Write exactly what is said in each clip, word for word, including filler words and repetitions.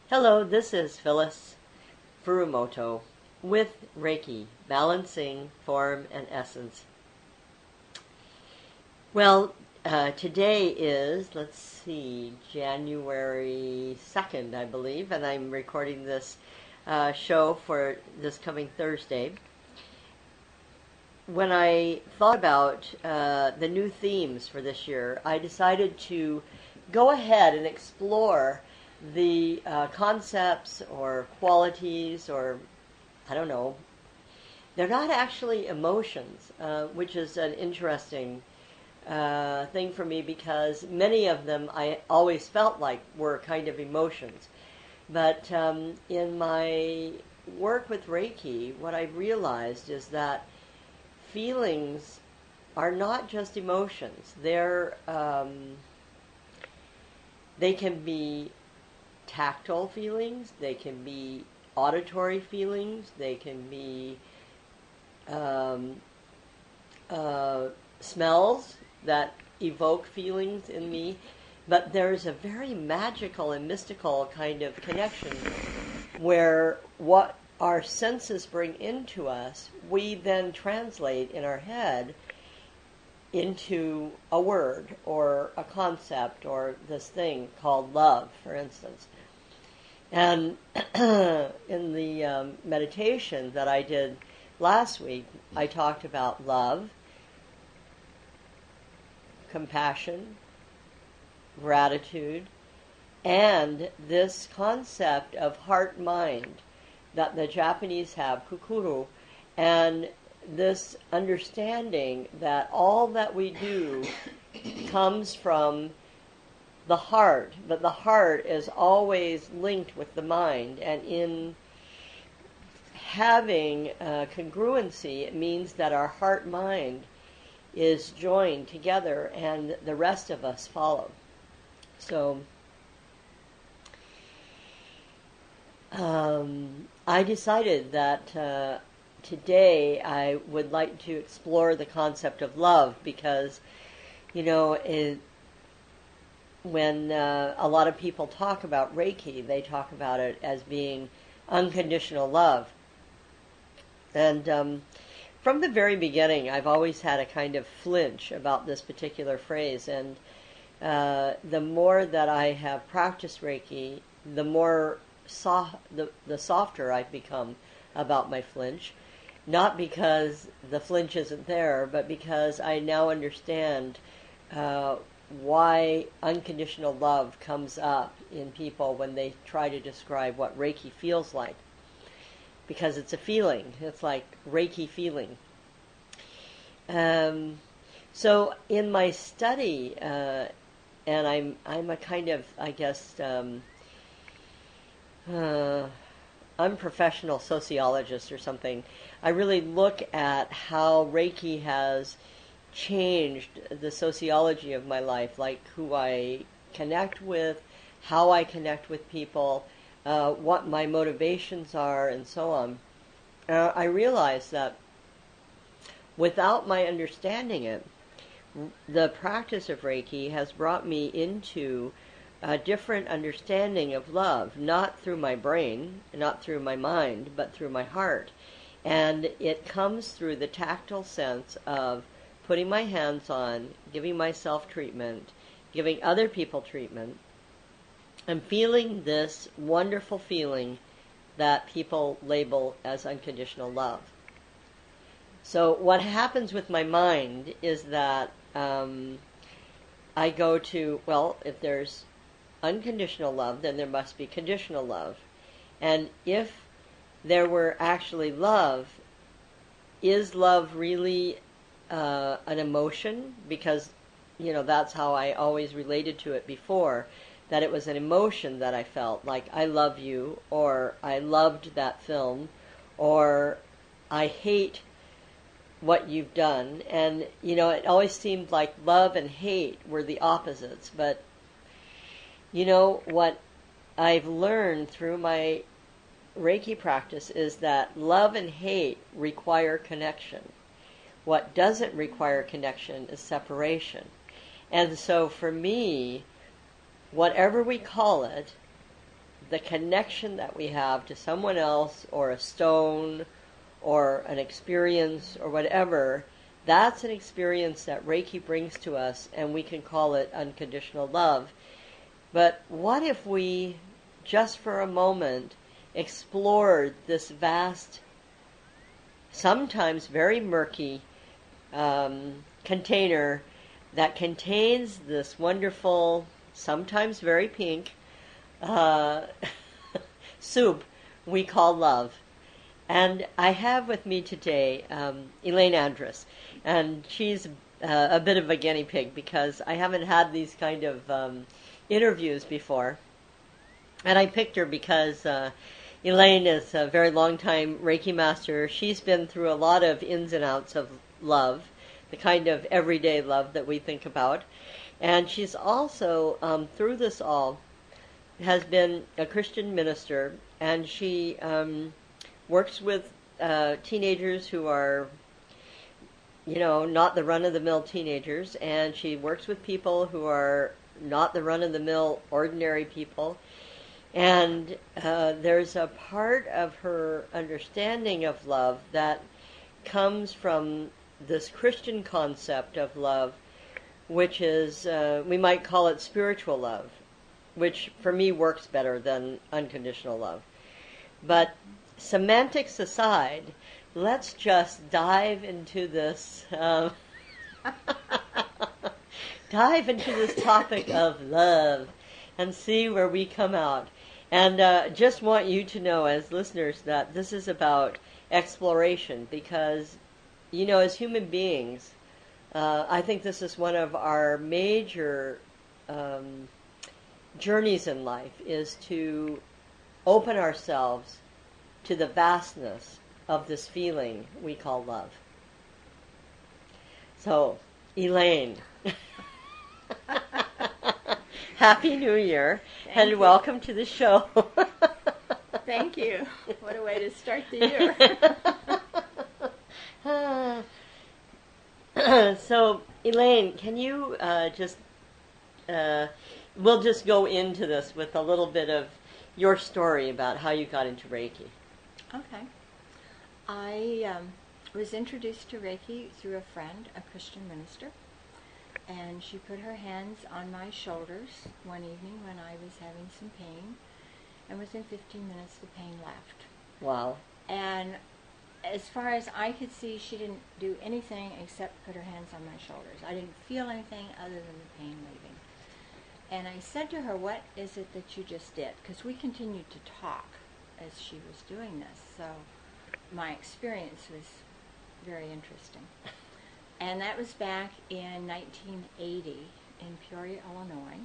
Hello, this is Phyllis Furumoto with Reiki, Balancing Form and Essence. Well, uh, today is, let's see, January second, I believe, and I'm recording this uh, show for this coming Thursday. When I thought about uh, the new themes for this year, I decided to go ahead and explore the uh, concepts or qualities or, I don't know, they're not actually emotions, uh, which is an interesting uh, thing for me because many of them I always felt like were kind of emotions. But um, in my work with Reiki, what I realized is that feelings are not just emotions. They're, um, they can be tactile feelings, they can be auditory feelings, they can be um, uh, smells that evoke feelings in me, but there's a very magical and mystical kind of connection where what our senses bring into us, we then translate in our head into a word or a concept or this thing called love, for instance. And in the um, meditation that I did last week, I talked about love, compassion, gratitude, and this concept of heart-mind that the Japanese have, kukuru, and this understanding that all that we do comes from the heart, but the heart is always linked with the mind, and in having uh, congruency, it means that our heart-mind is joined together and the rest of us follow. So um, I decided that uh, today I would like to explore the concept of love because, you know, it, when uh, a lot of people talk about Reiki, they talk about it as being unconditional love. And um, from the very beginning, I've always had a kind of flinch about this particular phrase. And uh, the more that I have practiced Reiki, the more soft, the, the softer I've become about my flinch. Not because the flinch isn't there, but because I now understand uh, why unconditional love comes up in people when they try to describe what Reiki feels like. Because it's a feeling. It's like Reiki feeling. Um, so in my study, uh, and I'm I'm a kind of, I guess, um, uh, unprofessional sociologist or something, I really look at how Reiki has changed the sociology of my life, like who I connect with, how I connect with people, uh, what my motivations are, and so on. Uh, I realized that without my understanding it, the practice of Reiki has brought me into a different understanding of love, not through my brain, not through my mind, but through my heart. And it comes through the tactile sense of putting my hands on, giving myself treatment, giving other people treatment, and feeling this wonderful feeling that people label as unconditional love. So what happens with my mind is that um, I go to, well, if there's unconditional love, then there must be conditional love. And if there were actually love, is love really Uh, an emotion? Because, you know, that's how I always related to it before, that it was an emotion that I felt, like I love you, or I loved that film, or I hate what you've done. And, you know, it always seemed like love and hate were the opposites. But, you know, what I've learned through my Reiki practice is that love and hate require connection. What doesn't require connection is separation. And so for me, whatever we call it, the connection that we have to someone else or a stone or an experience or whatever, that's an experience that Reiki brings to us, and we can call it unconditional love. But what if we, just for a moment, explored this vast, sometimes very murky um, container that contains this wonderful, sometimes very pink, uh, soup we call love. And I have with me today um, Elaine Andrus, and she's uh, a bit of a guinea pig because I haven't had these kind of um, interviews before. And I picked her because uh, Elaine is a very long time Reiki master. She's been through a lot of ins and outs of love, the kind of everyday love that we think about. And she's also, um, through this all, has been a Christian minister, and she um, works with uh, teenagers who are, you know, not the run-of-the-mill teenagers, and she works with people who are not the run-of-the-mill ordinary people. And uh, there's a part of her understanding of love that comes from this Christian concept of love, which is, uh, we might call it spiritual love, which for me works better than unconditional love. But semantics aside, let's just dive into this, um, dive into this topic of love and see where we come out. And uh, just want you to know as listeners that this is about exploration because, you know, as human beings, uh, I think this is one of our major um, journeys in life, is to open ourselves to the vastness of this feeling we call love. So, Elaine, Happy New Year, Thank and you. Welcome to the show. Thank you. What a way to start the year. So, Elaine, can you uh, just, uh, we'll just go into this with a little bit of your story about how you got into Reiki. Okay. I um, was introduced to Reiki through a friend, a Christian minister, and she put her hands on my shoulders one evening when I was having some pain, and within fifteen minutes the pain left. Wow. And as far as I could see, she didn't do anything except put her hands on my shoulders. I didn't feel anything other than the pain leaving. And I said to her, "What is it that you just did?" Because we continued to talk as she was doing this, so my experience was very interesting. And that was back in nineteen eighty in Peoria, Illinois.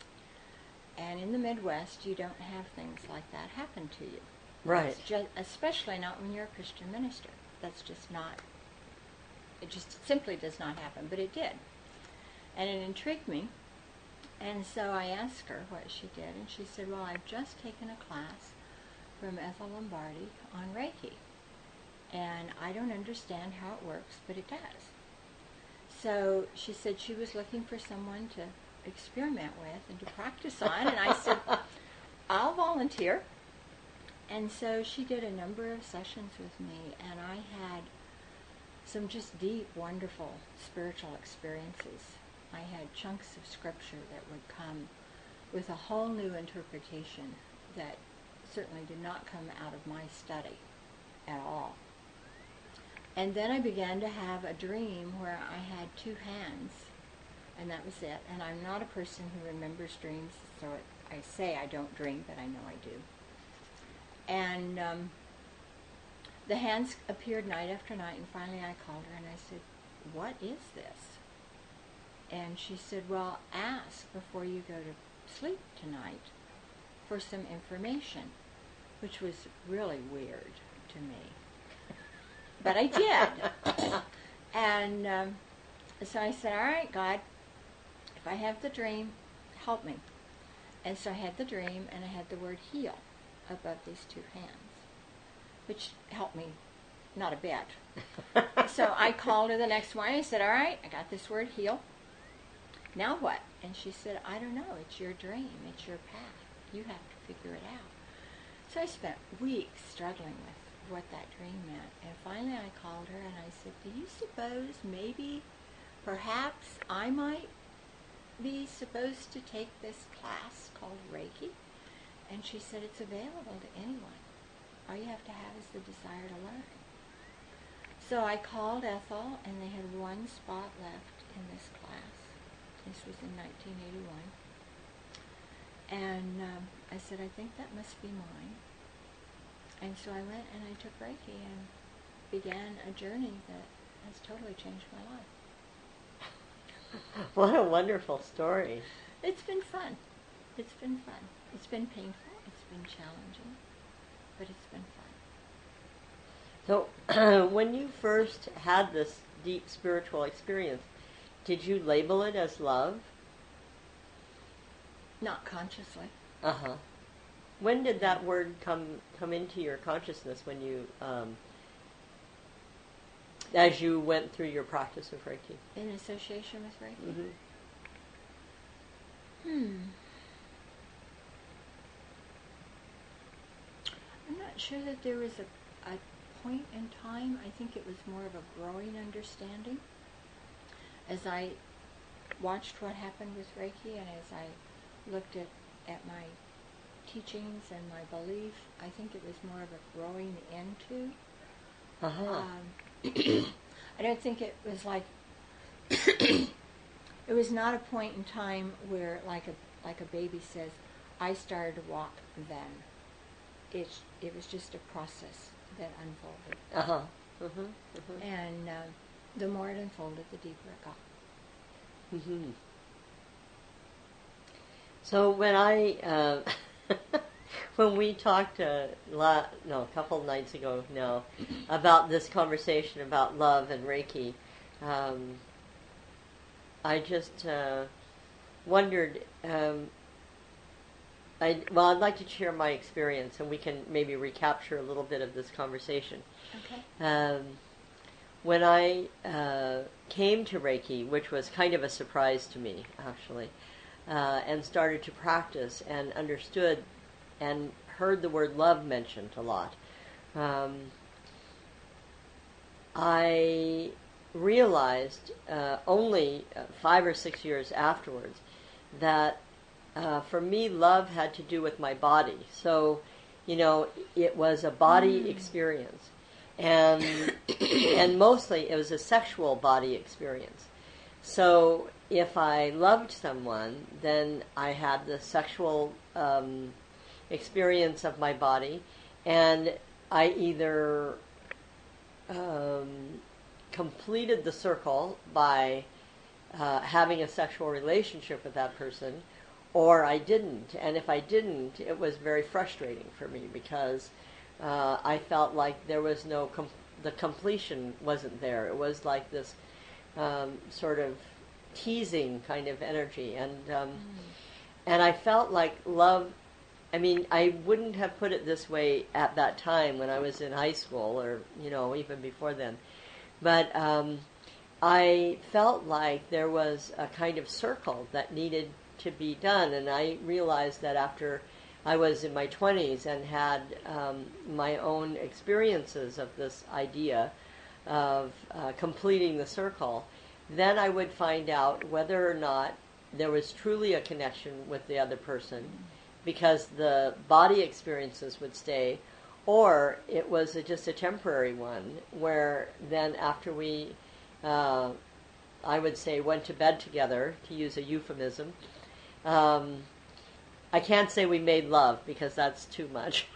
And in the Midwest, you don't have things like that happen to you. Right. It's just, especially not when you're a Christian minister. That's just not, it just simply does not happen, but it did. And it intrigued me. And so I asked her what she did, and she said, "Well, I've just taken a class from Ethel Lombardi on Reiki, and I don't understand how it works, but it does." So she said she was looking for someone to experiment with and to practice on, and I said, "I'll volunteer." And so she did a number of sessions with me, and I had some just deep, wonderful spiritual experiences. I had chunks of scripture that would come with a whole new interpretation that certainly did not come out of my study at all. And then I began to have a dream where I had two hands, and that was it. And I'm not a person who remembers dreams, so it, I say I don't dream, but I know I do. And um, the hands appeared night after night, and finally I called her and I said, "What is this?" And she said, "Well, ask before you go to sleep tonight for some information," which was really weird to me. But I did. And um, so I said, "All right, God, if I have the dream, help me." And so I had the dream, and I had the word heal above these two hands, which helped me not a bit. So I called her the next morning. I said, "All right, I got this word heal. Now what?" And she said, "I don't know. It's your dream. It's your path. You have to figure it out." So I spent weeks struggling with what that dream meant. And finally I called her and I said, do you suppose maybe, perhaps I might be supposed to take this class called Reiki? And she said, it's available to anyone. All you have to have is the desire to learn. So I called Ethel, and they had one spot left in this class. This was in nineteen eighty-one. And um, I said, I think that must be mine. And so I went and I took Reiki and began a journey that has totally changed my life. What a wonderful story. It's been fun. It's been fun. It's been painful. It's been challenging. But it's been fun. So, when you first had this deep spiritual experience, did you label it as love? Not consciously. Uh-huh. When did that word come come into your consciousness when you, um, as you went through your practice of Reiki? In association with Reiki? Mm-hmm. Hmm. I'm not sure that there was a, a point in time. I think it was more of a growing understanding. As I watched what happened with Reiki and as I looked at, at my teachings and my belief, I think it was more of a growing into. Uh-huh. Um, I don't think it was like, it was not a point in time where like a like a baby says, I started to walk then. It, it was just a process that unfolded. Uh-huh. Mm-hmm. Mm-hmm. And uh, the more it unfolded, the deeper it got. Mm-hmm. So when I, uh, when we talked a lot, no, a couple of nights ago now, about this conversation about love and Reiki, um, I just uh, wondered, um, I, well, I'd like to share my experience, and we can maybe recapture a little bit of this conversation. Okay. Um, when I uh, came to Reiki, which was kind of a surprise to me, actually, uh, and started to practice and understood and heard the word love mentioned a lot, um, I realized uh, only uh, five or six years afterwards that uh, for me, love had to do with my body. So, you know, it was a body mm. experience. And and mostly it was a sexual body experience. So if I loved someone, then I had the sexual um, experience of my body, and I either um, completed the circle by uh, having a sexual relationship with that person, or I didn't. And if I didn't, it was very frustrating for me because uh, I felt like there was no, com- the completion wasn't there. It was like this um, sort of teasing kind of energy. And um, mm. and I felt like love, I mean, I wouldn't have put it this way at that time when I was in high school or, you know, even before then. But um, I felt like there was a kind of circle that needed to be done, and I realized that after I was in my twenties and had um, my own experiences of this idea of uh, completing the circle, then I would find out whether or not there was truly a connection with the other person, because the body experiences would stay, or it was a, just a temporary one where then after we, uh, I would say, went to bed together, to use a euphemism, Um, I can't say we made love because that's too much.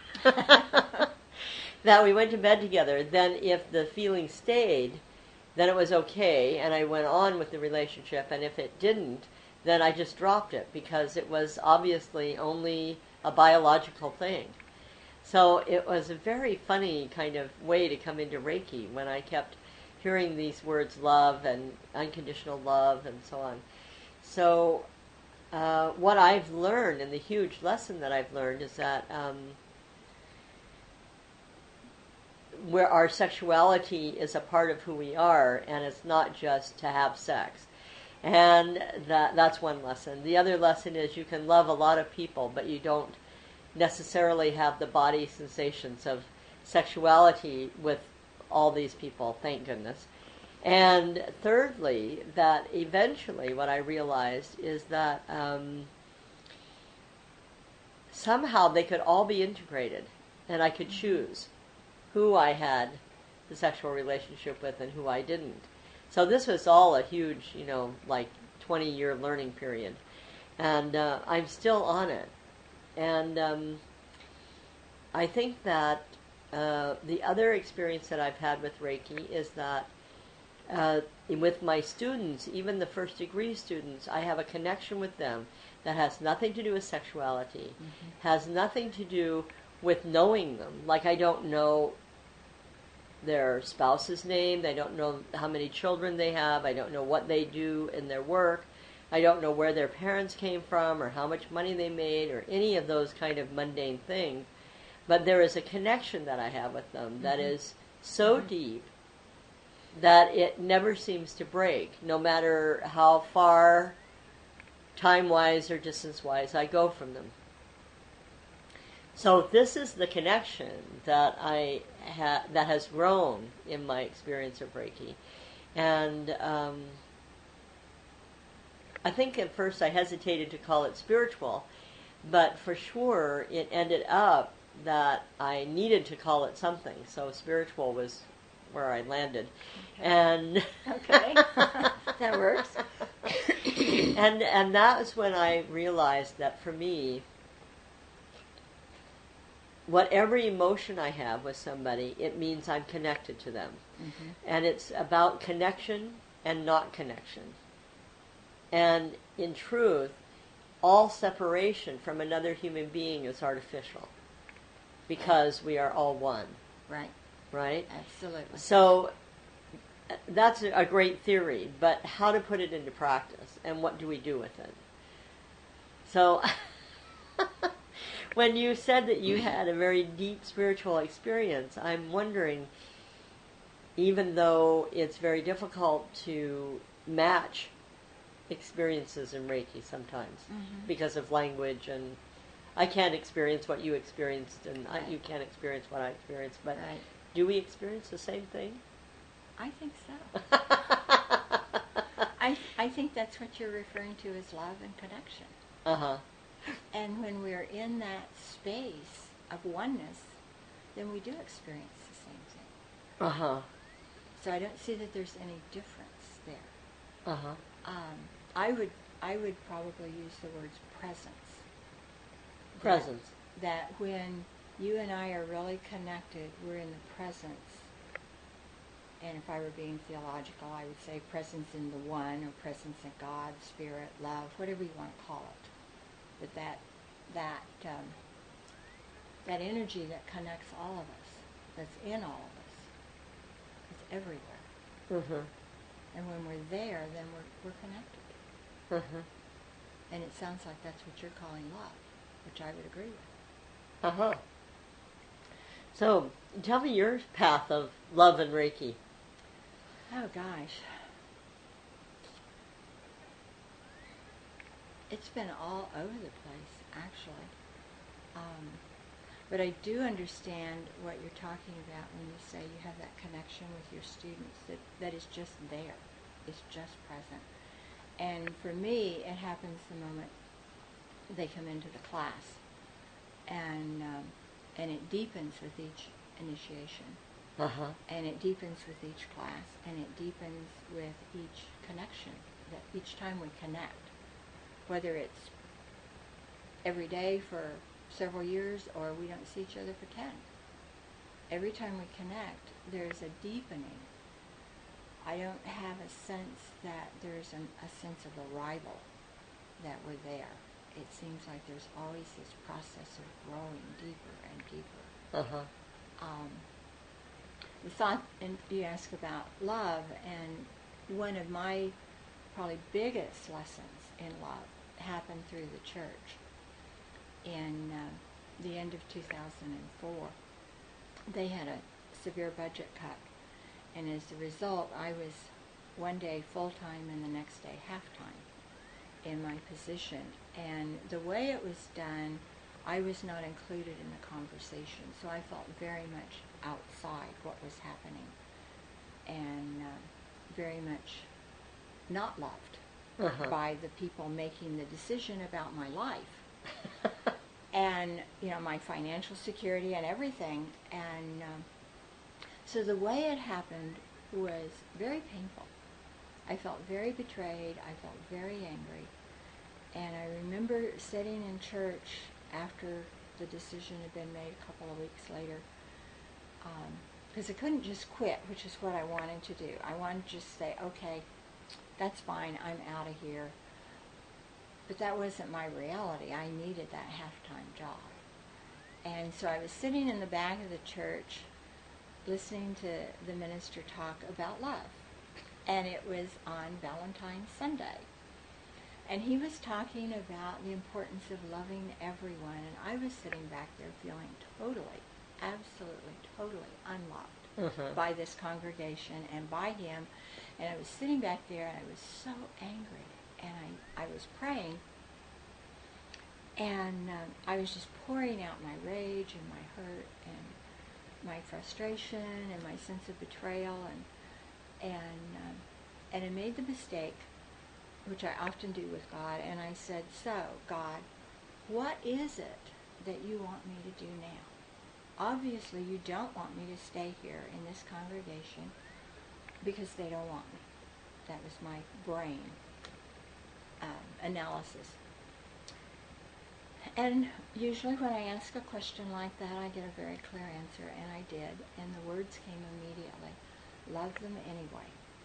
That we went to bed together, then if the feeling stayed, then it was okay, and I went on with the relationship, and if it didn't, then I just dropped it because it was obviously only a biological thing. So it was a very funny kind of way to come into Reiki when I kept hearing these words, love and unconditional love and so on. So Uh, what I've learned, and the huge lesson that I've learned, is that um, where our sexuality is a part of who we are, and it's not just to have sex. And that that's one lesson. The other lesson is you can love a lot of people, but you don't necessarily have the body sensations of sexuality with all these people, thank goodness. And thirdly, that eventually what I realized is that um, somehow they could all be integrated, and I could choose who I had the sexual relationship with and who I didn't. So this was all a huge, you know, like twenty-year learning period. And uh, I'm still on it. And um, I think that uh, the other experience that I've had with Reiki is that uh, with my students, even the first degree students, I have a connection with them that has nothing to do with sexuality, mm-hmm. has nothing to do with knowing them. Like, I don't know their spouse's name, I don't know how many children they have, I don't know what they do in their work, I don't know where their parents came from or how much money they made or any of those kind of mundane things. But there is a connection that I have with them mm-hmm. that is so mm-hmm. deep that it never seems to break, no matter how far time-wise or distance-wise I go from them. So this is the connection that I ha- that has grown in my experience of Reiki. And um, I think at first I hesitated to call it spiritual, but for sure it ended up that I needed to call it something. So spiritual was where I landed. Okay. And okay, that works. and and that was when I realized that for me, whatever emotion I have with somebody, it means I'm connected to them. Mm-hmm. And it's about connection and not connection. And in truth, all separation from another human being is artificial because we are all one. Right. Right? Absolutely. So that's a great theory, but how to put it into practice and what do we do with it? So when you said that you had a very deep spiritual experience, I'm wondering, even though it's very difficult to match experiences in Reiki sometimes mm-hmm. because of language, and I can't experience what you experienced and right. I, you can't experience what I experienced, but right. do we experience the same thing? I think so. I I think that's what you're referring to as love and connection. Uh-huh. And when we're in that space of oneness, then we do experience the same thing. Uh-huh. So I don't see that there's any difference there. Uh-huh. Um, I would I would probably use the words presence. Presence. That, that when you and I are really connected, we're in the presence. And if I were being theological, I would say presence in the one, or presence in God, spirit, love, whatever you want to call it. But that that um, that energy that connects all of us, that's in all of us, it's everywhere. Mm-hmm. And when we're there, then we're we're connected. Mm-hmm. And it sounds like that's what you're calling love, which I would agree with. Uh-huh. So, tell me your path of love and Reiki. Oh, gosh. It's been all over the place, actually. Um, but I do understand what you're talking about when you say you have that connection with your students, that, that is just there. It's just present. And for me, it happens the moment they come into the class. And um, and it deepens with each initiation. Uh-huh. And it deepens with each class. And it deepens with each connection, that each time we connect. Whether it's every day for several years or we don't see each other for ten. Every time we connect, there's a deepening. I don't have a sense that there's an, a sense of arrival, that we're there. It seems like there's always this process of growing deeper and deeper. Uh-huh. Um, the thought, and you ask about love, and one of my probably biggest lessons in love happened through the church in uh, the end of two thousand four. They had a severe budget cut, and as a result, I was one day full-time and the next day half-time in my position. And the way it was done I was not included in the conversation, so I felt very much outside what was happening, and uh, very much not loved Uh-huh. by the people making the decision about my life. And, you know, my financial security and everything. And um, so the way it happened was very painful. I felt very betrayed. I felt very angry. And I remember sitting in church after the decision had been made a couple of weeks later, because um, I couldn't just quit, which is what I wanted to do. I wanted to just say, okay, that's fine, I'm out of here. But that wasn't my reality. I needed that half-time job. And so I was sitting in the back of the church listening to the minister talk about love. And it was on Valentine's Sunday. And he was talking about the importance of loving everyone. And I was sitting back there feeling totally, absolutely, totally unloved Uh-huh. by this congregation and by him. And I was sitting back there and I was so angry. And I, I was praying, and um, I was just pouring out my rage and my hurt and my frustration and my sense of betrayal, and and um, and I made the mistake, which I often do with God, and I said, so, God, what is it that you want me to do now? Obviously, you don't want me to stay here in this congregation because they don't want me. That was my brain Um, analysis. And usually when I ask a question like that, I get a very clear answer, and I did, and the words came immediately. Love them anyway.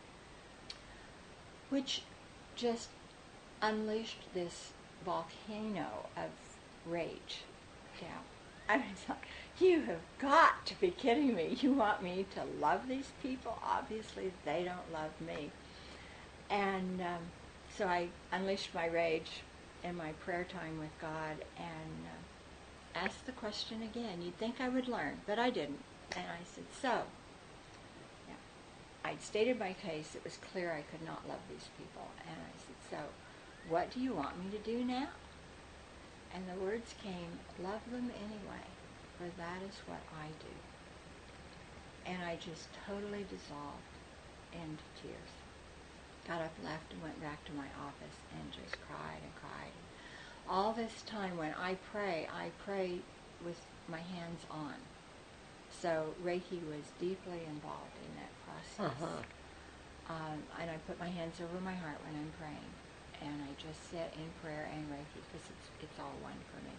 Which just unleashed this volcano of rage. Yeah. I was like, you have got to be kidding me. You want me to love these people? Obviously they don't love me. And um, So I unleashed my rage in my prayer time with God and uh, asked the question again. You'd think I would learn, but I didn't. And I said, so, yeah, I'd stated my case. It was clear I could not love these people. And I said, so, what do you want me to do now? And the words came, love them anyway, for that is what I do. And I just totally dissolved into tears. Got up, left, and went back to my office and just cried and cried. All this time when I pray, I pray with my hands on. So Reiki was deeply involved in that process. Uh-huh. Um, and I put my hands over my heart when I'm praying. And I just sit in prayer and Reiki because it's, it's all one for me.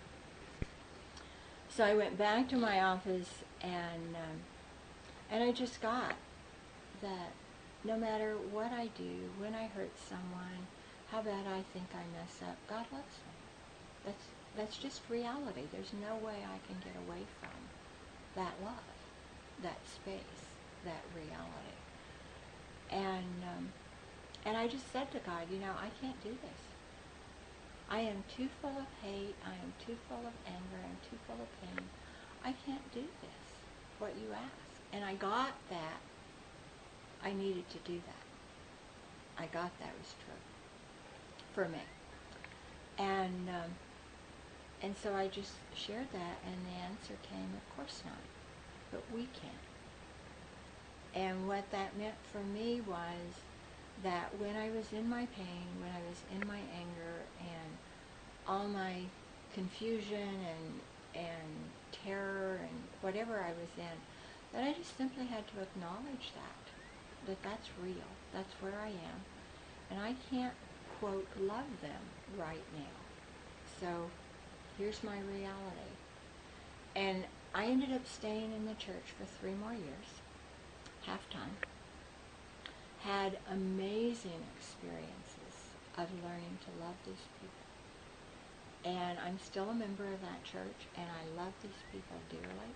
So I went back to my office and, um, and I just got that no matter what I do, when I hurt someone, how bad I think I mess up, God loves me. That's that's just reality. There's no way I can get away from that love, that space, that reality. And um, and I just said to God, you know, I can't do this. I am too full of hate. I am too full of anger. I'm too full of pain. I can't do this, what you ask. And I got that. I needed to do that. I got that was true for me. And um, and so I just shared that, and the answer came, of course not, but we can. And what that meant for me was that when I was in my pain, when I was in my anger, and all my confusion and and terror and whatever I was in, that I just simply had to acknowledge that. that that's real, that's where I am, and I can't, quote, love them right now. So here's my reality. And I ended up staying in the church for three more years, half-time, had amazing experiences of learning to love these people. And I'm still a member of that church, and I love these people dearly.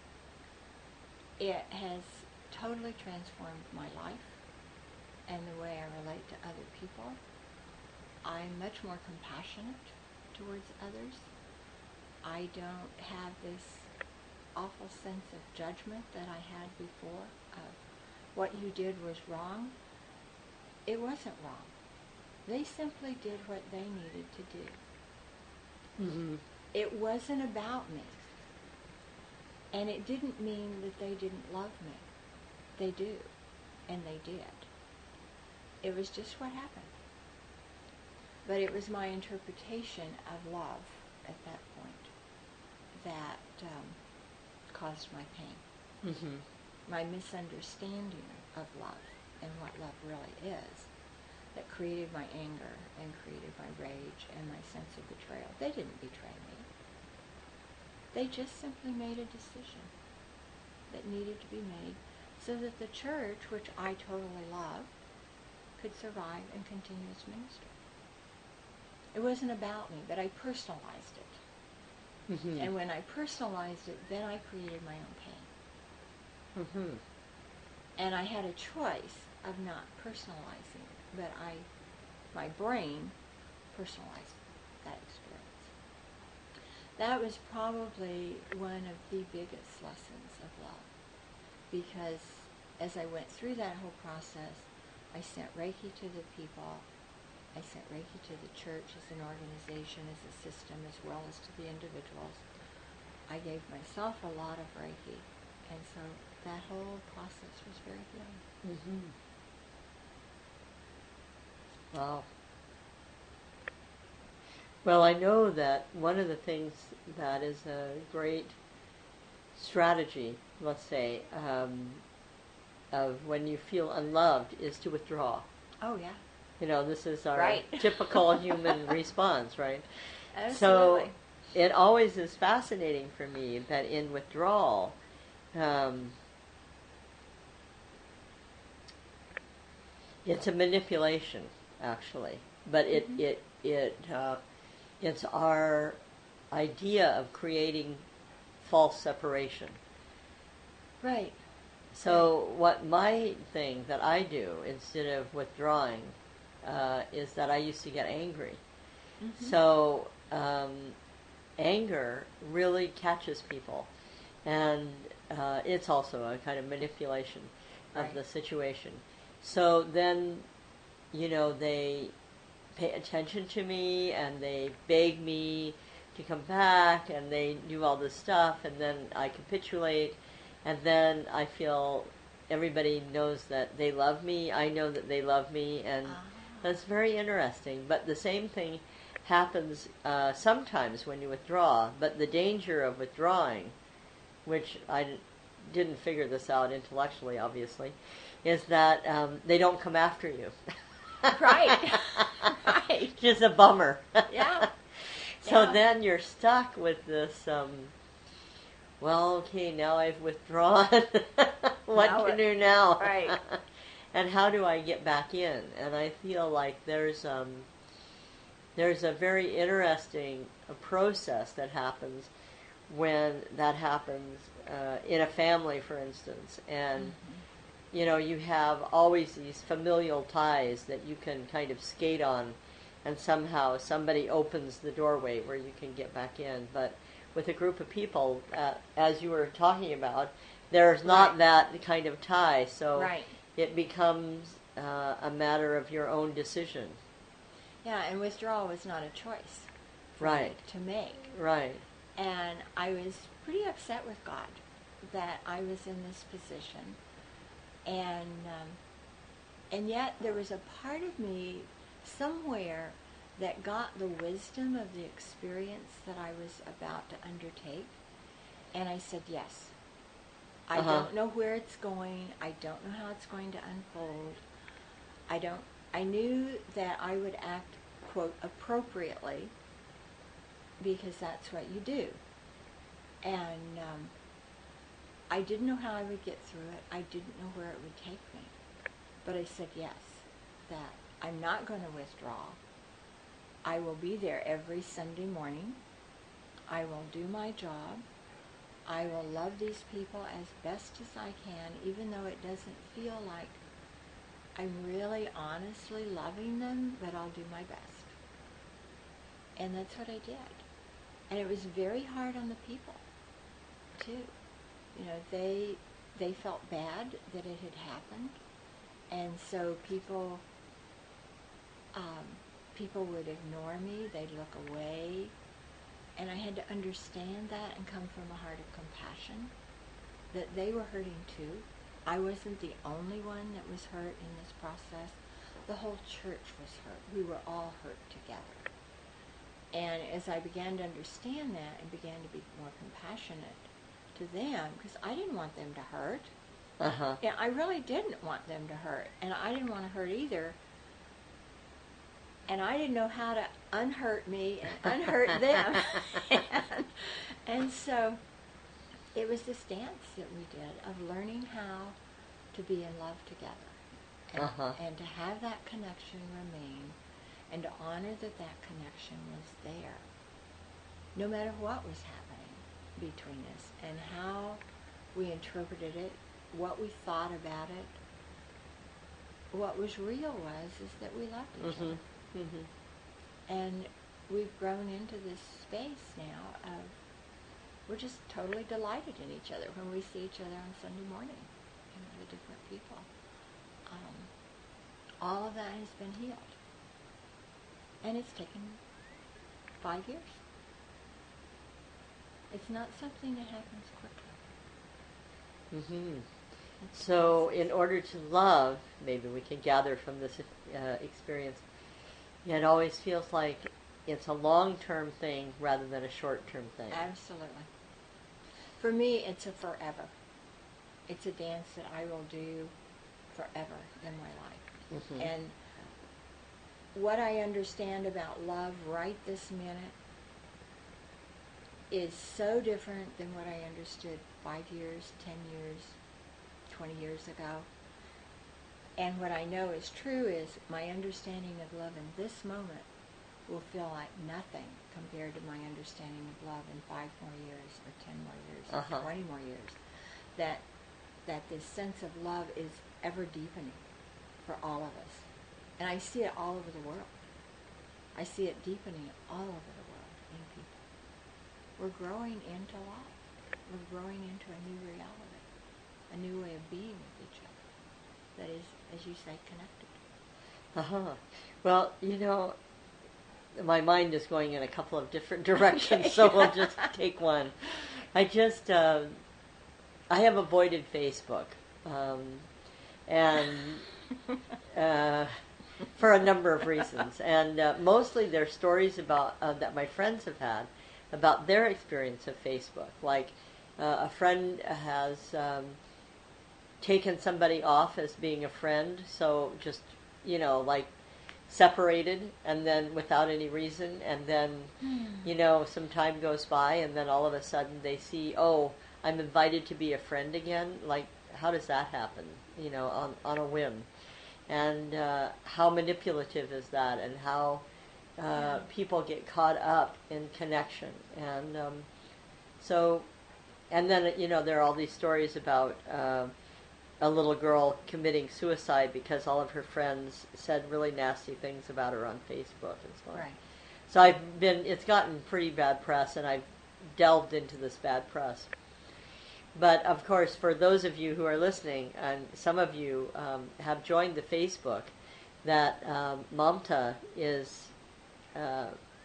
It has totally transformed my life and the way I relate to other people. I'm much more compassionate towards others. I don't have this awful sense of judgment that I had before of what you did was wrong. It wasn't wrong. They simply did what they needed to do. Mm-hmm. it wasn't about me. And it didn't mean that they didn't love me. They do. And they did. It was just what happened. But it was my interpretation of love at that point that um, caused my pain. Mm-hmm. My misunderstanding of love and what love really is that created my anger and created my rage and my sense of betrayal. They didn't betray me. They just simply made a decision that needed to be made so that the church, which I totally love, could survive and continue its ministry. It wasn't about me, but I personalized it. Mm-hmm. And when I personalized it, then I created my own pain. Mm-hmm. And I had a choice of not personalizing it, but I, my brain personalized that experience. That was probably one of the biggest lessons of love, because as I went through that whole process, I sent Reiki to the people, I sent Reiki to the church as an organization, as a system, as well as to the individuals. I gave myself a lot of Reiki, and so that whole process was very healing. Mm-hmm. Wow. Well, I know that one of the things that is a great strategy, let's say, um, of when you feel unloved is to withdraw. Oh, yeah. You know, this is our Right. typical human response, right? Absolutely. So it always is fascinating for me that in withdrawal, um, it's a manipulation, actually, but it Mhm. it it uh, it's our idea of creating false separation. Right. So what my thing that I do instead of withdrawing uh, is that I used to get angry. Mm-hmm. So um, anger really catches people, and uh, it's also a kind of manipulation of Right. the situation. So then, you know, they pay attention to me and they beg me to come back and they do all this stuff, and then I capitulate, and then I feel everybody knows that they love me. I know that they love me, and Ah. that's very interesting. But the same thing happens uh, sometimes when you withdraw, but the danger of withdrawing, which I d- didn't figure this out intellectually, obviously, is that um, they don't come after you. Right. Right. Which is a bummer. Yeah. So Yeah. then you're stuck with this, um, well, okay, now I've withdrawn. What Now to what- do now? Right. And how do I get back in? And I feel like there's um, there's a very interesting uh, process that happens when that happens uh, in a family, for instance. And Mm-hmm. you know, you have always these familial ties that you can kind of skate on, and somehow somebody opens the doorway where you can get back in. But with a group of people, uh, as you were talking about, there's not Right. that kind of tie, so Right. it becomes uh, a matter of your own decision. Yeah, and withdrawal was not a choice for me Right. to make. Right. And I was pretty upset with God that I was in this position. And um, and yet there was a part of me somewhere that got the wisdom of the experience that I was about to undertake. And I said, yes. I Uh-huh. don't know where it's going. I don't know how it's going to unfold. I don't. I knew that I would act, quote, appropriately, because that's what you do. And um, I didn't know how I would get through it. I didn't know where it would take me. But I said yes, that I'm not going to withdraw. I will be there every Sunday morning. I will do my job. I will love these people as best as I can, even though it doesn't feel like I'm really honestly loving them, but I'll do my best. And that's what I did. And it was very hard on the people, too. You know, they they felt bad that it had happened, and so people um, people would ignore me. They'd look away, And I had to understand that and come from a heart of compassion, that they were hurting too. I wasn't the only one that was hurt in this process. The whole church was hurt. We were all hurt together. And as I began to understand that and began to be more compassionate to them, because I didn't want them to hurt. Uh-huh. Yeah, I really didn't want them to hurt. And I didn't want to hurt either. And I didn't know how to unhurt me and unhurt them. and, and so it was this dance that we did of learning how to be in love together. And, uh-huh. and to have that connection remain, and to honor that that connection was there, no matter what was happening between us, and how we interpreted it, what we thought about it. What was real was is that we loved each Mm-hmm. other. Mm-hmm. And we've grown into this space now of, we're just totally delighted in each other when we see each other on Sunday morning, you know, the different people. Um, all of that has been healed. And it's taken five years. It's not something that happens quickly. Mm-hmm. So in order to love, maybe we can gather from this uh, experience, it always feels like it's a long-term thing rather than a short-term thing. Absolutely. For me, it's a forever. It's a dance that I will do forever in my life. Mm-hmm. And what I understand about love right this minute is so different than what I understood five years, ten years, twenty years ago. And what I know is true is my understanding of love in this moment will feel like nothing compared to my understanding of love in five more years or ten more years uh-huh. or twenty more years. That that this sense of love is ever deepening for all of us. And I see it all over the world. I see it deepening all over the world in people. We're growing into love. We're growing into a new reality, a new way of being with each other that is, as you say, connected. Uh-huh. Well, you know, my mind is going in a couple of different directions, Okay. so we'll just take one. I just, uh, I have avoided Facebook, um, and uh, for a number of reasons, and uh, mostly they're stories about uh, that my friends have had about their experience of Facebook. Like uh, a friend has um, taken somebody off as being a friend, so just, you know, like separated, and then without any reason, and then, Hmm. you know, some time goes by, and then all of a sudden they see, oh, I'm invited to be a friend again. Like, how does that happen, you know, on, on a whim? And uh, how manipulative is that, and how uh, Yeah. people get caught up in connection. And um, so, and then, you know, there are all these stories about uh, a little girl committing suicide because all of her friends said really nasty things about her on Facebook and so on. Right. So I've been, it's gotten pretty bad press, and I've delved into this bad press. But of course, for those of you who are listening, and some of you um, have joined the Facebook, that um, Mamta is uh,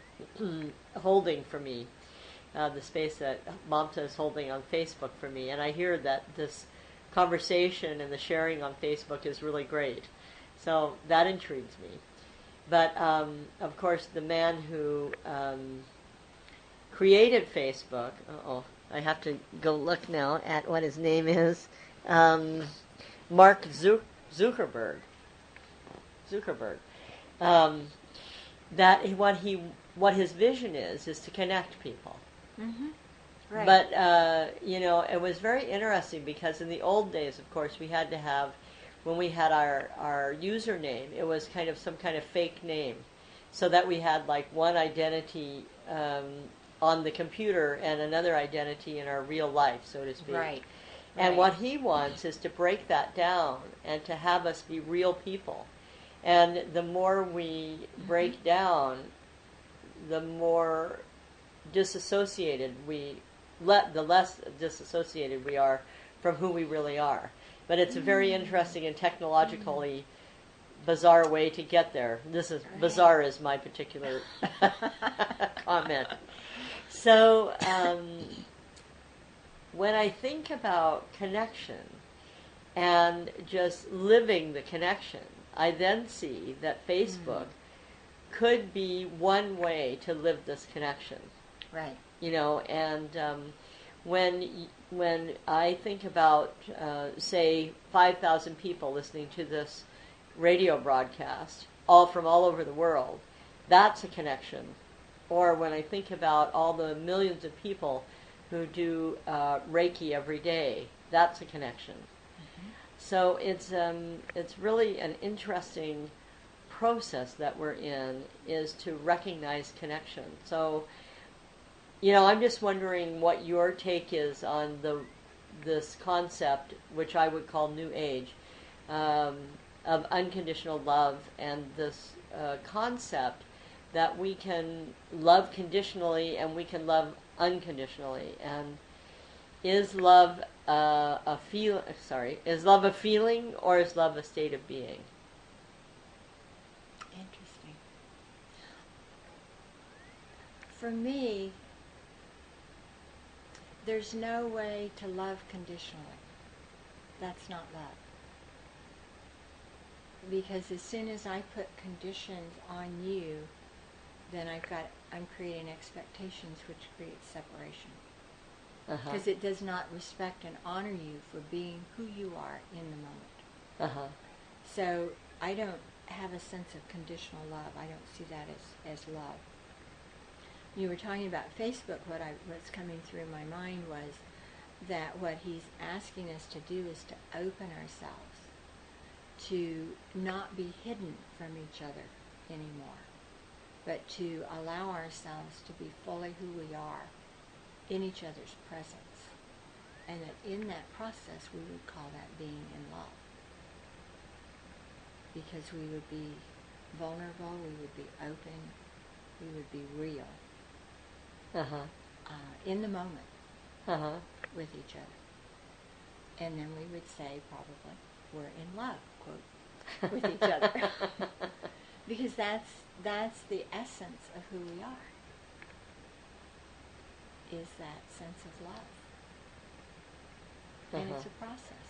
holding for me, uh, the space that Mamta is holding on Facebook for me. And I hear that this conversation and the sharing on Facebook is really great. So that intrigues me. But um, of course, the man who um, created Facebook, uh-oh, I have to go look now at what his name is, um, Mark Zuck- Zuckerberg. Zuckerberg. Um, that what he what his vision is is to connect people. Mm-hmm. Right. But uh, you know, it was very interesting because in the old days, of course, we had to have, when we had our our username, it was kind of some kind of fake name, so that we had like one identity um, on the computer and another identity in our real life, so to speak. Right. And Right. what he wants is to break that down and to have us be real people. And the more we break Mm-hmm. down, the more disassociated we let the less disassociated we are from who we really are. But it's a very Mm. interesting and technologically bizarre way to get there. This is Right. bizarre is my particular comment. So, um, when I think about connection and just living the connection, I then see that Facebook mm. could be one way to live this connection. Right. You know, and um, when when I think about, uh, say, five thousand people listening to this radio broadcast, all from all over the world, that's a connection. Or when I think about all the millions of people who do uh, Reiki every day, that's a connection. Mm-hmm. So it's um, it's really an interesting process that we're in, is to recognize connection. So, you know, I'm just wondering what your take is on the this concept, which I would call New Age, um, of unconditional love, and this uh, concept that we can love conditionally and we can love unconditionally. And is love uh, a feel? Sorry, is love a feeling, or is love a state of being? Interesting. For me, there's no way to love conditionally. That's not love. Because as soon as I put conditions on you, then I've got, I'm creating expectations, which creates separation. Because uh-huh. it does not respect and honor you for being who you are in the moment. Uh-huh. So I don't have a sense of conditional love. I don't see that as, as love. You were talking about Facebook. What I what's coming through my mind was that what he's asking us to do is to open ourselves, to not be hidden from each other anymore, but to allow ourselves to be fully who we are in each other's presence. And that in that process we would call that being in love. Because we would be vulnerable, we would be open, we would be real. Uh-huh. Uh, in the moment. Uh-huh. With each other. And then we would say probably, we're in love, quote, with each other. Because that's that's the essence of who we are, is that sense of love. And uh-huh. it's a process.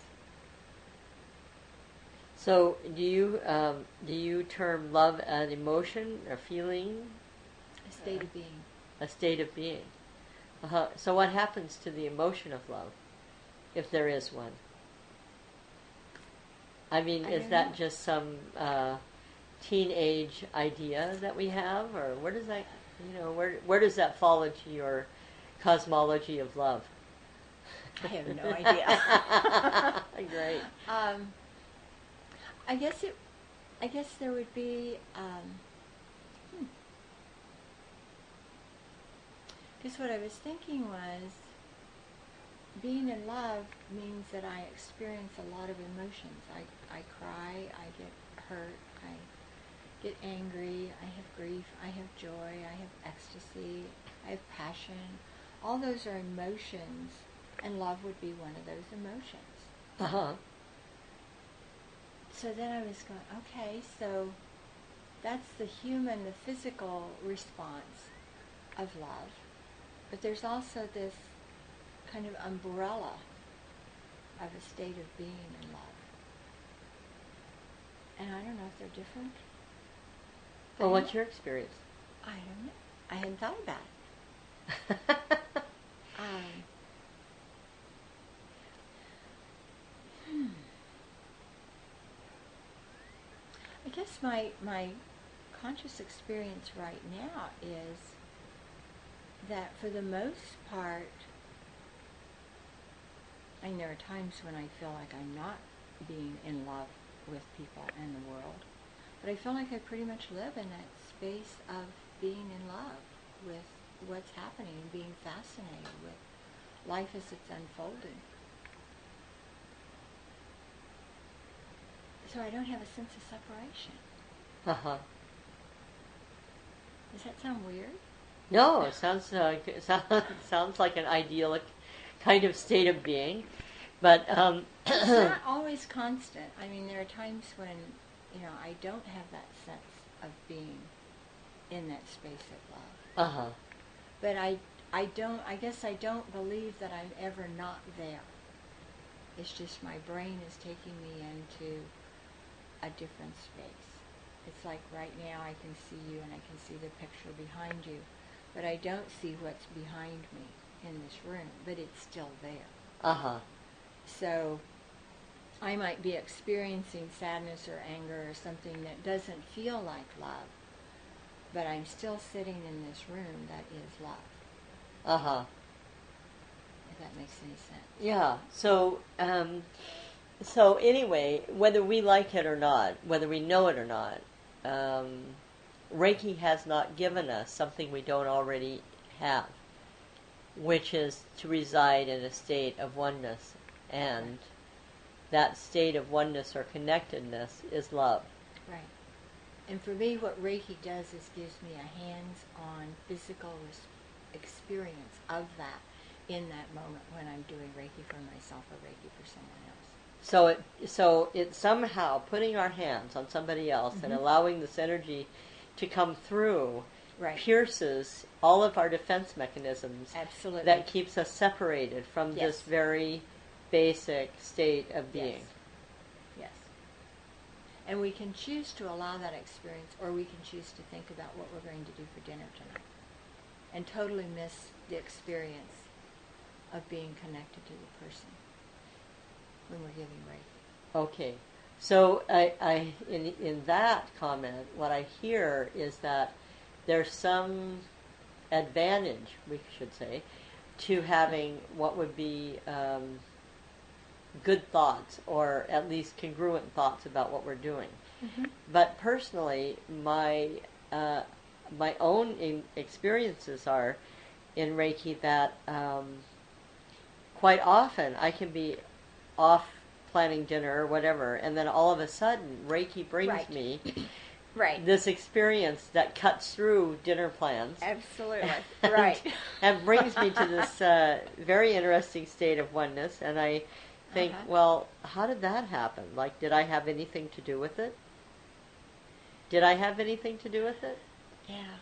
So do you um, do you term love an emotion, a feeling? A state uh, of being. A state of being. Uh-huh. So what happens to the emotion of love, if there is one? I mean, I is that know. just some uh, teenage idea that we have, or where does that, you know, where where does that fall into your cosmology of love? I have no idea. Great. Um, I guess it. I guess there would be. Um, hmm. Because what I was thinking was, being in love means that I experience a lot of emotions. I, I cry, I get hurt, I get angry, I have grief, I have joy, I have ecstasy, I have passion. All those are emotions, and love would be one of those emotions. Uh-huh. So then I was going, okay, so that's the human, the physical response of love. But there's also this kind of umbrella of a state of being in love. And I don't know if they're different. Well, what's your experience? I don't know. I hadn't thought about it. um, hmm. I guess my my conscious experience right now is that for the most part, I mean, there are times when I feel like I'm not being in love with people and the world, but I feel like I pretty much live in that space of being in love with what's happening and being fascinated with life as it's unfolding. So I don't have a sense of separation. Uh-huh. Does that sound weird? No, it sounds uh, it sounds sounds like an idyllic kind of state of being, but um, it's not always constant. I mean, there are times when, you know, I don't have that sense of being in that space of love. Uh huh. But I I don't, I guess I don't believe that I'm ever not there. It's just my brain is taking me into a different space. It's like right now I can see you and I can see the picture behind you, but I don't see what's behind me in this room, but it's still there. Uh-huh. So I might be experiencing sadness or anger or something that doesn't feel like love, but I'm still sitting in this room that is love. Uh-huh. If that makes any sense. Yeah. So, um, so anyway, whether we like it or not, whether we know it or not, um, Reiki has not given us something we don't already have, which is to reside in a state of oneness. And that state of oneness or connectedness is love. Right. And for me, what Reiki does is gives me a hands-on physical res- experience of that in that moment when I'm doing Reiki for myself or Reiki for someone else. So it so it's somehow putting our hands on somebody else Mm-hmm. and allowing this energy to come through Right. pierces all of our defense mechanisms Absolutely. that keeps us separated from Yes. this very basic state of being. Yes. Yes. And we can choose to allow that experience, or we can choose to think about what we're going to do for dinner tonight and totally miss the experience of being connected to the person when we're giving Reiki. Okay. So I, I in in that comment, what I hear is that there's some advantage, we should say, to having what would be um, good thoughts, or at least congruent thoughts about what we're doing. Mm-hmm. But personally, my uh, my own in- experiences are in Reiki that um, quite often I can be off planning dinner or whatever, and then all of a sudden Reiki brings Right. me Right. this experience that cuts through dinner plans. Absolutely. and, Right. and brings me to this uh, very interesting state of oneness, and I think, Uh-huh. well, how did that happen? Like, did I have anything to do with it? Did I have anything to do with it? Yeah.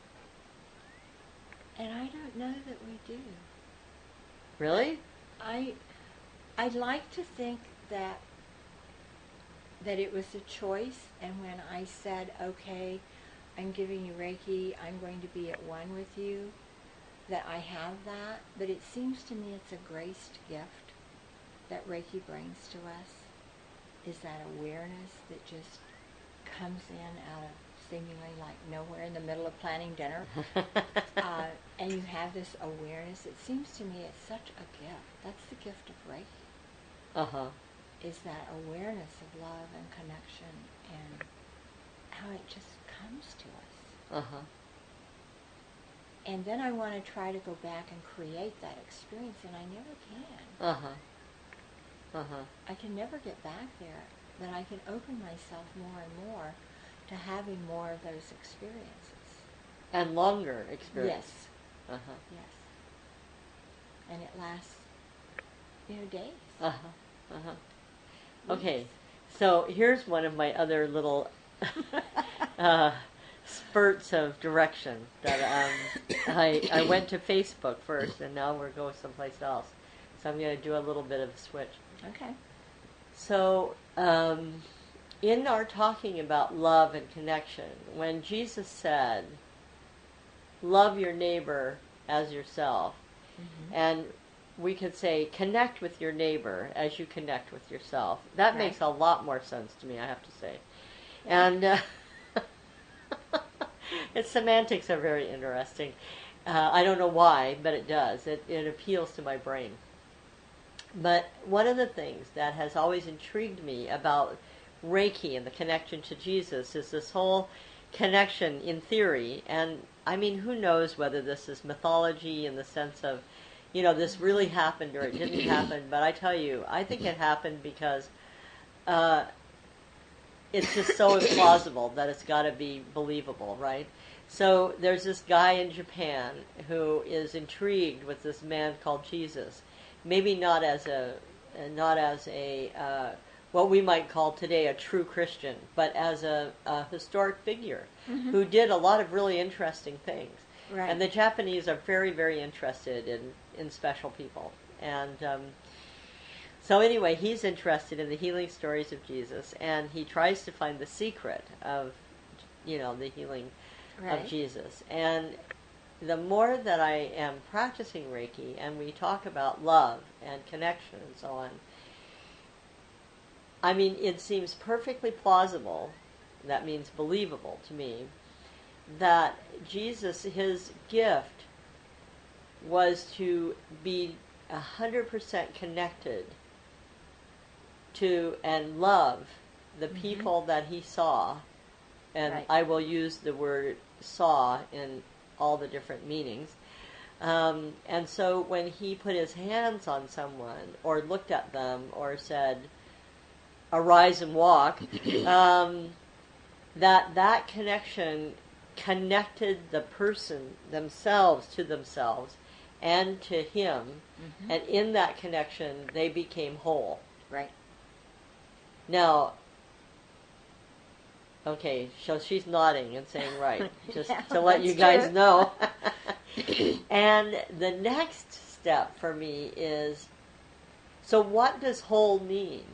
And I don't know that we do. Really? I I'd like to think that that it was a choice, and when I said, okay, I'm giving you Reiki, I'm going to be at one with you, that I have that. But it seems to me it's a graced gift that Reiki brings to us, is that awareness that just comes in out of seemingly like nowhere in the middle of planning dinner. uh, and you have this awareness. It seems to me it's such a gift. That's the gift of Reiki, Uh-huh. is that awareness of love and connection and how it just comes to us. Uh-huh. And then I want to try to go back and create that experience, and I never can. Uh-huh. Uh-huh. I can never get back there, but I can open myself more and more to having more of those experiences. And longer experience. Yes, Uh-huh. yes. And it lasts, you know, days. Uh-huh. Uh-huh. Okay, so here's one of my other little uh, spurts of direction that um, I, I went to Facebook first, and now we're going someplace else. So I'm going to do a little bit of a switch. Okay. So um, in our talking about love and connection, when Jesus said, love your neighbor as yourself, Mm-hmm. and we could say connect with your neighbor as you connect with yourself. That Right. makes a lot more sense to me, I have to say. And uh, its semantics are very interesting. Uh, I don't know why, but it does. It, it appeals to my brain. But one of the things that has always intrigued me about Reiki and the connection to Jesus is this whole connection in theory. And I mean, who knows whether this is mythology in the sense of, you know, this really happened or it didn't happen. But I tell you, I think it happened because uh, it's just so implausible that it's got to be believable, right? So there's this guy in Japan who is intrigued with this man called Jesus. Maybe not as a, not as a, uh, what we might call today a true Christian, but as a, a historic figure Mm-hmm. who did a lot of really interesting things. Right. And the Japanese are very, very interested in, in special people. And um, so anyway, he's interested in the healing stories of Jesus, and he tries to find the secret of, you know, the healing Right. of Jesus. And the more that I am practicing Reiki, and we talk about love and connection and so on, I mean, it seems perfectly plausible, that means believable to me, that Jesus, his gift was to be one hundred percent connected to and love the Mhm. people that he saw. And Right. I will use the word saw in all the different meanings. Um, and so when he put his hands on someone or looked at them or said, arise and walk, um, that that connection connected the person themselves to themselves and to him, Mhm. and in that connection they became whole. Right. Now, okay, so she's nodding and saying right, just Yeah, to let that's you guys true. know. And the next step for me is, so what does whole mean?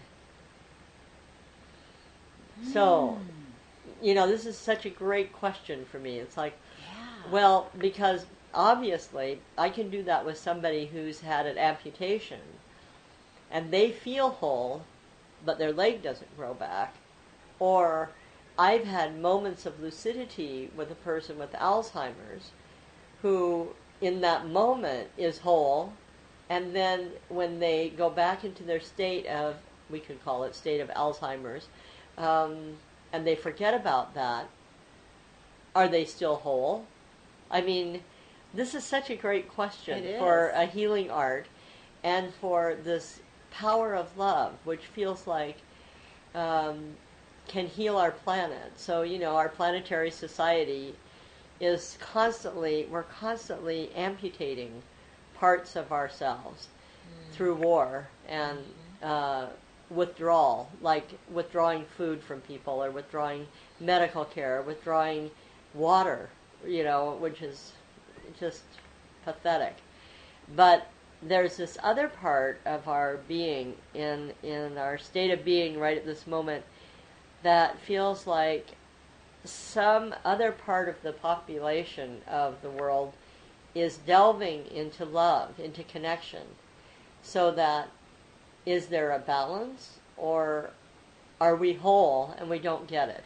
So, Mm. you know, this is such a great question for me. It's like, Yeah. well, because obviously I can do that with somebody who's had an amputation and they feel whole, but their leg doesn't grow back. Or I've had moments of lucidity with a person with Alzheimer's who in that moment is whole, and then when they go back into their state of, we could call it state of Alzheimer's, um, and they forget about that, are they still whole? I mean, this is such a great question It for is. a healing art and for this power of love, which feels like um, can heal our planet. So, you know, our planetary society is constantly, we're constantly amputating parts of ourselves Mm. through war and Mhm. uh, withdrawal, like withdrawing food from people or withdrawing medical care, withdrawing water, you know, which is just pathetic. But there's this other part of our being, in in our state of being right at this moment, that feels like some other part of the population of the world is delving into love, into connection, so that is there a balance, or are we whole and we don't get it?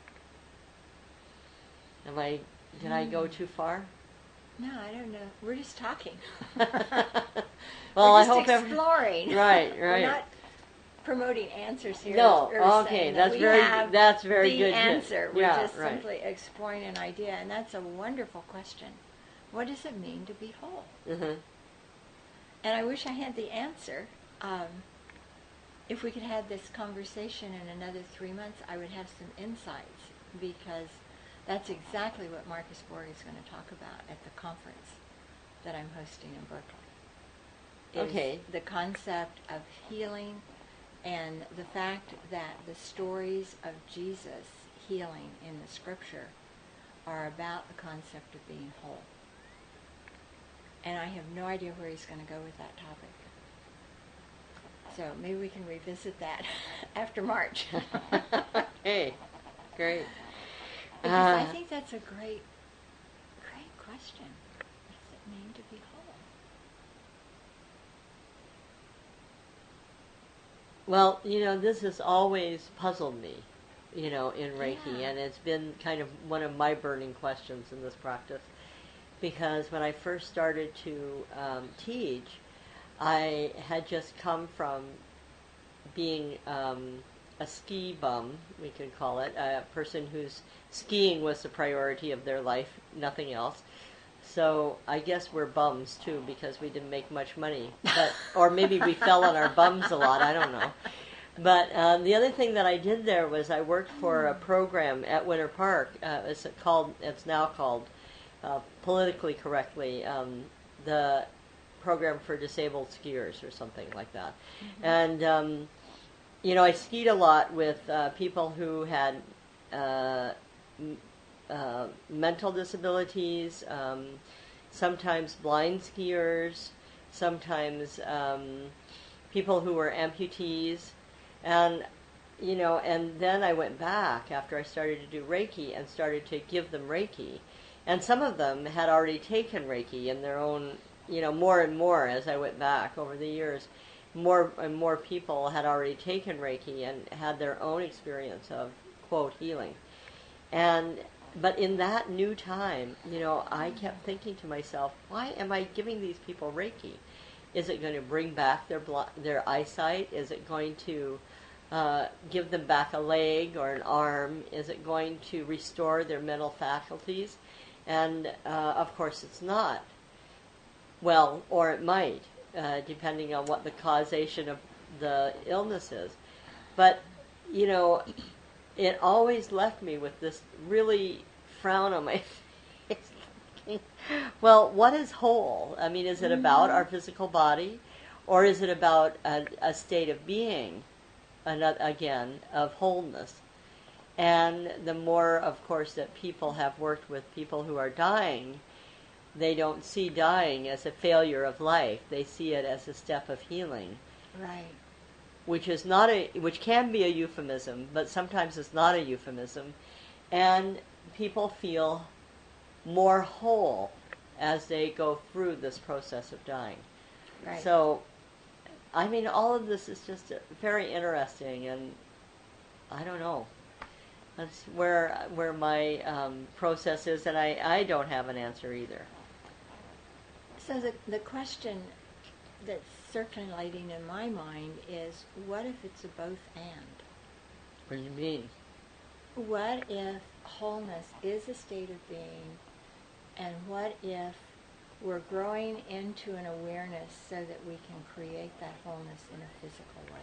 Am I, did I go Hmm. too far? No, I don't know. We're just talking. Well, We're I just hope every- exploring. Right, We're right. not promoting answers here. No, or okay, saying that's that we very- have that's very the good to- answer. We're yeah, just right. simply exploring an idea, and that's a wonderful question. What does it mean to be whole? Mhm. And I wish I had the answer. Um, if we could have this conversation in another three months, I would have some insights, because that's exactly what Marcus Borg is going to talk about at the conference that I'm hosting in Berkeley. Is Okay. the concept of healing and the fact that the stories of Jesus healing in the scripture are about the concept of being whole. And I have no idea where he's going to go with that topic. So maybe we can revisit that after March. Hey, great. Because I Uh, think that's a great, great question. What does it mean to be whole? Well, you know, this has always puzzled me, you know, in Reiki, Yeah. and it's been kind of one of my burning questions in this practice. Because when I first started to um, teach, I had just come from being um, a ski bum, we could call it, a person whose skiing was the priority of their life, nothing else. So I guess we're bums too, because we didn't make much money, but or maybe we fell on our bums a lot. I don't know. But um, the other thing that I did there was I worked for a program at Winter Park. Uh, it's called. It's now called, uh, politically correctly, um, the Program for Disabled Skiers or something like that. Mm-hmm. And um, you know, I skied a lot with uh, people who had uh, m- uh, mental disabilities, um, sometimes blind skiers, sometimes um, people who were amputees, and you know, and then I went back after I started to do Reiki and started to give them Reiki, and some of them had already taken Reiki in their own, you know, more and more as I went back over the years. More and more people had already taken Reiki and had their own experience of, quote, healing. And but in that new time, you know, I kept thinking to myself, why am I giving these people Reiki? Is it going to bring back their bl- their eyesight? Is it going to uh, give them back a leg or an arm? Is it going to restore their mental faculties? And uh, of course, it's not. Well, or it might. Uh, depending on what the causation of the illness is. But, you know, it always left me with this really frown on my face. Well, what is whole? I mean, is it about our physical body, or is it about a, a state of being, another, again, of wholeness? And the more, of course, that people have worked with people who are dying, they don't see dying as a failure of life. They see it as a step of healing. Right. Which is not a, which can be a euphemism, but sometimes it's not a euphemism. And people feel more whole as they go through this process of dying. Right. So, I mean, all of this is just very interesting, and I don't know. That's where where my um, process is, and I, I don't have an answer either. So the the question that's circulating in my mind is, what if it's a both and? What do you mean? What if wholeness is a state of being, and what if we're growing into an awareness so that we can create that wholeness in a physical way?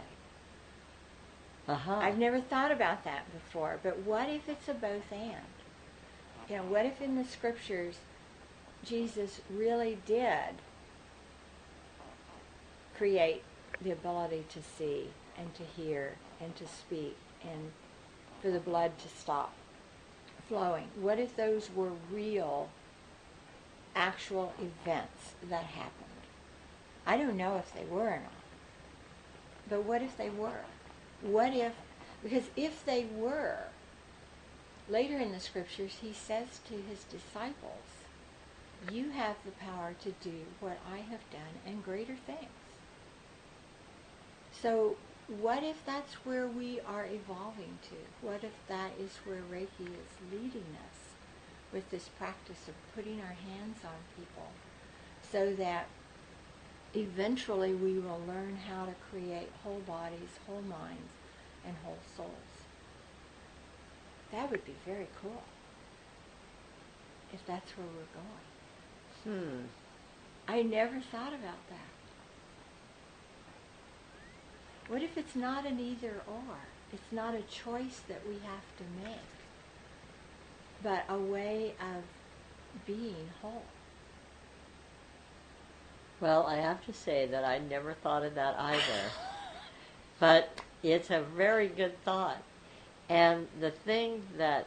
Uh-huh. I've never thought about that before, but what if it's a both and? You know, what if in the scriptures Jesus really did create the ability to see and to hear and to speak and for the blood to stop flowing? What if those were real, actual events that happened? I don't know if they were or not, but what if they were? What if, because if they were, later in the scriptures he says to his disciples, you have the power to do what I have done and greater things. So what if that's where we are evolving to? What if that is where Reiki is leading us with this practice of putting our hands on people so that eventually we will learn how to create whole bodies, whole minds, and whole souls? That would be very cool if that's where we're going. Hmm. I never thought about that. What if it's not an either or? It's not a choice that we have to make, but a way of being whole. Well, I have to say that I never thought of that either. But it's a very good thought. And the thing that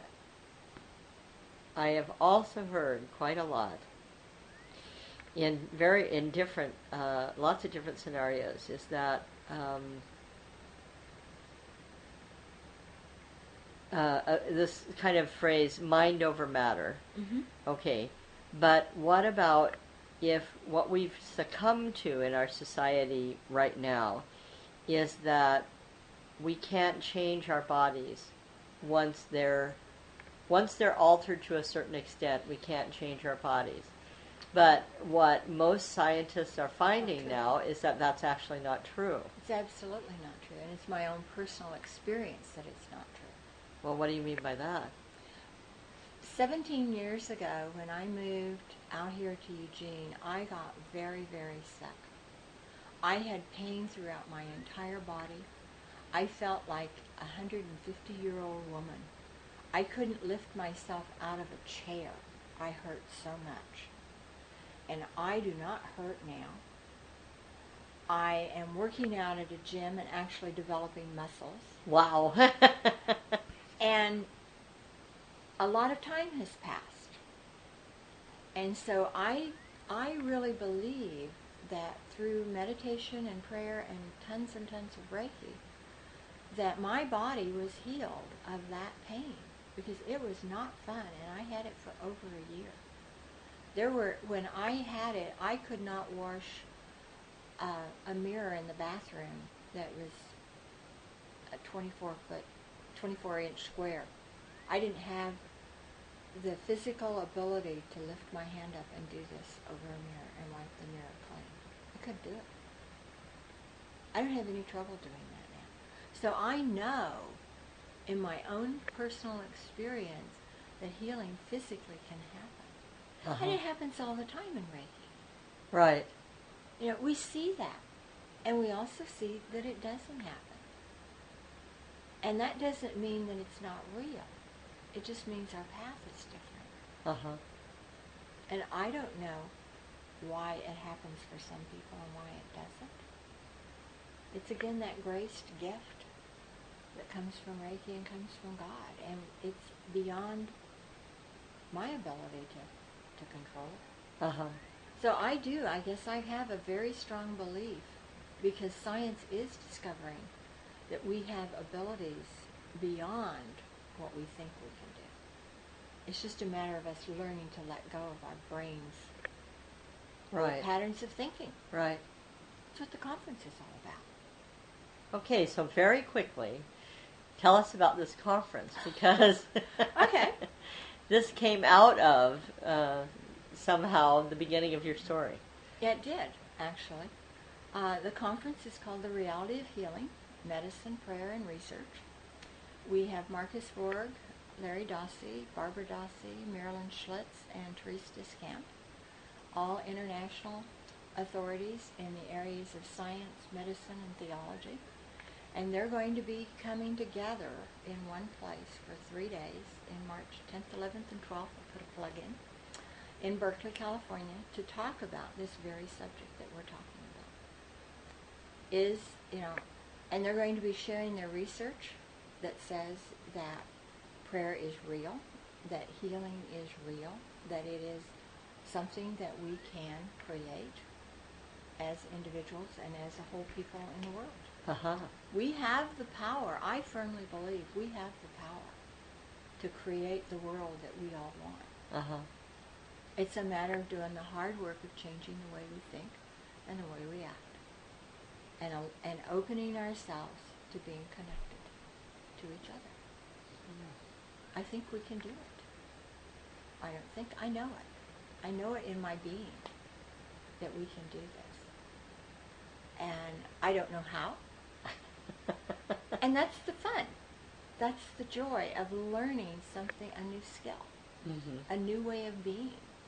I have also heard quite a lot in very in different uh, lots of different scenarios is that um, uh, uh, this kind of phrase, mind over matter. Mm-hmm. Okay, but what about if what we've succumbed to in our society right now is that we can't change our bodies once they're once they're altered to a certain extent. We can't change our bodies. But what most scientists are finding now is that that's actually not true. It's absolutely not true, and it's my own personal experience that it's not true. Well, what do you mean by that? Seventeen years ago, when I moved out here to Eugene, I got very, very sick. I had pain throughout my entire body. I felt like a one hundred fifty-year-old woman. I couldn't lift myself out of a chair. I hurt so much. And I do not hurt now. I am working out at a gym and actually developing muscles. Wow. And a lot of time has passed. And so I, I really believe that through meditation and prayer and tons and tons of Reiki, that my body was healed of that pain, because it was not fun, and I had it for over a year. There were, when I had it, I could not wash uh, a mirror in the bathroom that was a twenty-four foot, twenty-four inch square. I didn't have the physical ability to lift my hand up and do this over a mirror and wipe the mirror clean. I couldn't do it. I don't have any trouble doing that now. So I know in my own personal experience that healing physically can happen. Uh-huh. And it happens all the time in Reiki. Right. You know, we see that. And we also see that it doesn't happen. And that doesn't mean that it's not real. It just means our path is different. Uh-huh. And I don't know why it happens for some people and why it doesn't. It's again that graced gift that comes from Reiki and comes from God. And it's beyond my ability to, to control it. Uh-huh. So I do, I guess I have a very strong belief, because science is discovering that we have abilities beyond what we think we can do. It's just a matter of us learning to let go of our brains, Right. old patterns of thinking. Right. That's what the conference is all about. Okay, so very quickly, tell us about this conference, because Okay. this came out of uh, somehow the beginning of your story. Yeah, it did, actually. Uh, the conference is called The Reality of Healing, Medicine, Prayer, and Research. We have Marcus Borg, Larry Dossey, Barbara Dossey, Marilyn Schlitz, and Therese Discamp, all international authorities in the areas of science, medicine, and theology. And they're going to be coming together in one place for three days in March tenth, eleventh, and twelfth. I'll put a plug in, in Berkeley, California, to talk about this very subject that we're talking about. Is, you know, and they're going to be sharing their research that says that prayer is real, that healing is real, that it is something that we can create as individuals and as a whole people in the world. Uh-huh. We have the power, I firmly believe, we have the power to create the world that we all want. Uh-huh. It's a matter of doing the hard work of changing the way we think and the way we act. And, uh, and opening ourselves to being connected to each other. Mm. I think we can do it. I don't think, I know it. I know it in my being that we can do this. And I don't know how. And that's the fun. That's the joy of learning something, a new skill, mm-hmm. a new way of being.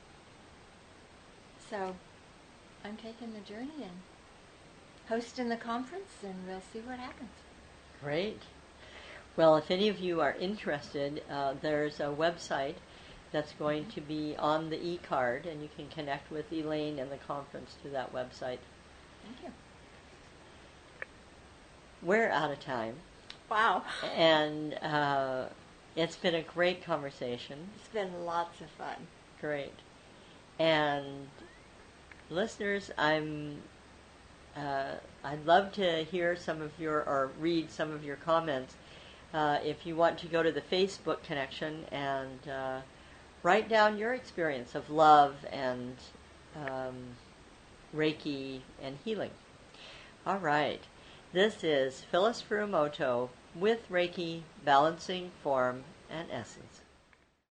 So I'm taking the journey and hosting the conference, and we'll see what happens. Great. Well, if any of you are interested, uh, there's a website that's going mm-hmm. to be on the e-card, and you can connect with Elaine and the conference through that website. Thank you. We're out of time. Wow. And uh, it's been a great conversation. It's been lots of fun. Great. And listeners, I'm uh, I'd love to hear some of your, or read some of your comments. Uh, if you want to go to the Facebook connection and uh, write down your experience of love and um, Reiki and healing. All right. This is Phyllis Furumoto with Reiki, Balancing Form and Essence.